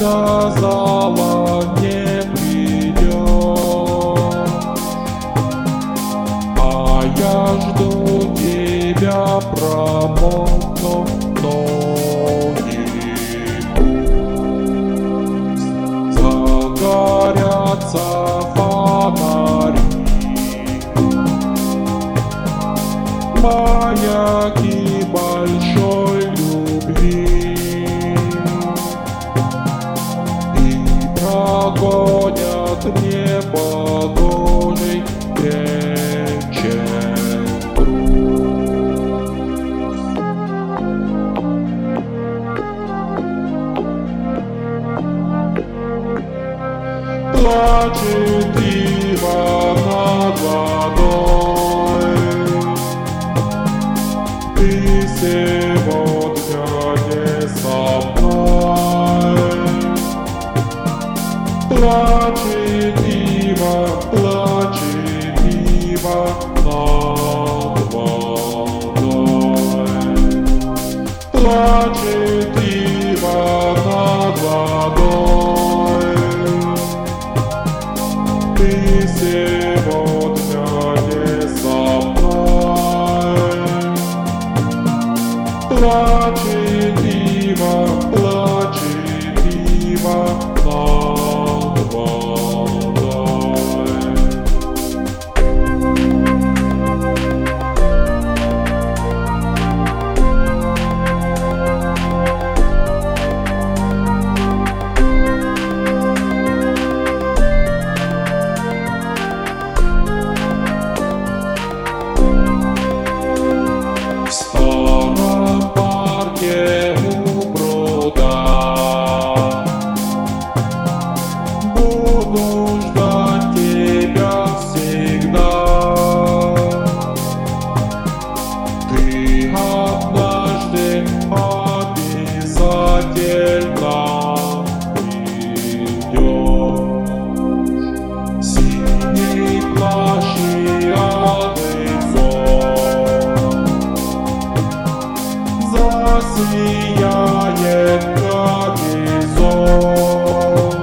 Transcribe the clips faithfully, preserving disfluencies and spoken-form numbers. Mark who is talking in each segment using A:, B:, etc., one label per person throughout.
A: сказала, не придешь, а я жду тебя, промокну ноги. Загорятся фонари, маяки большой любви, и прогонят непогожий вечер груз. Плачет ива над водой, ты сегодня не со мной. Плачет ива, плачет ива над водой, плачет ива над водой, ты сегодня не со мной. Плачет ива, плачет ива над водой. В старом парке у пруда буду ждать тебя всегда. Ты однажды обязательно придешь. Синий плащ и алый фон засияет горизонт.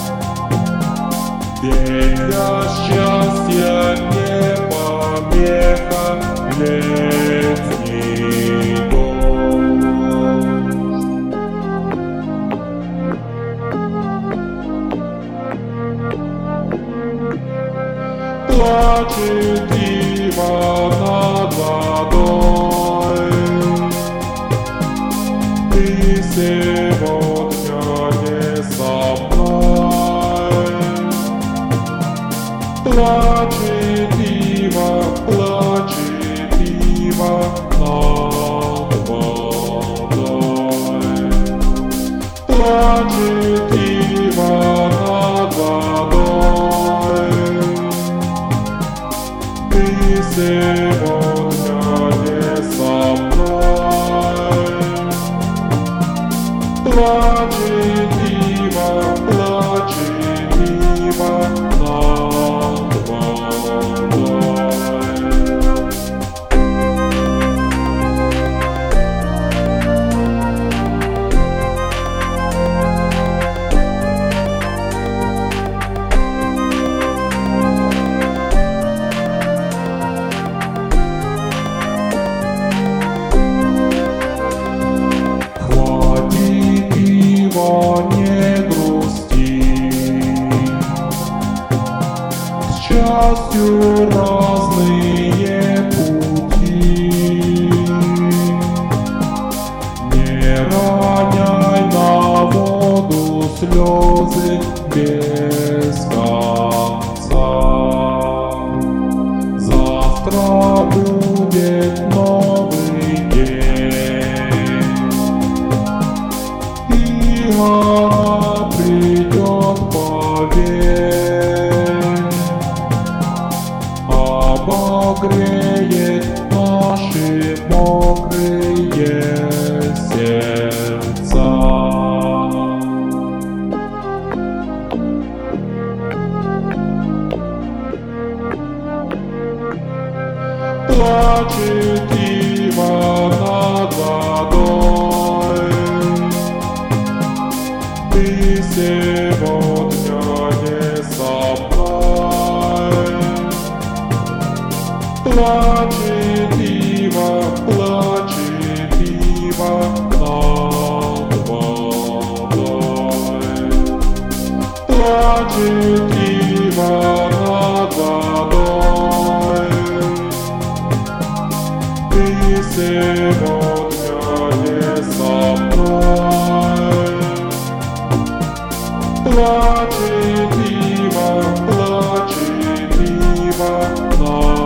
A: День для счастья, не помеха, летний дождь. Плачет ива над водой, ты сегодня не со мной. Плачет ива, плачет ива над водой, плачет ива над водой, ты сегодня не со мной. Плачет ива, плачет ива над водой. Хватит его, не грусти, к счастью разные пути. Не роняй на воду слезы без конца. Завтра будет новый день, и она придет, поверь, обогреет наши мокрые сердца. сегодня не собрать. Плачет ива, плачет ива над водой. Плачет ива над водой. Ты сегодня не собрать. Плачет ива, плачет ива над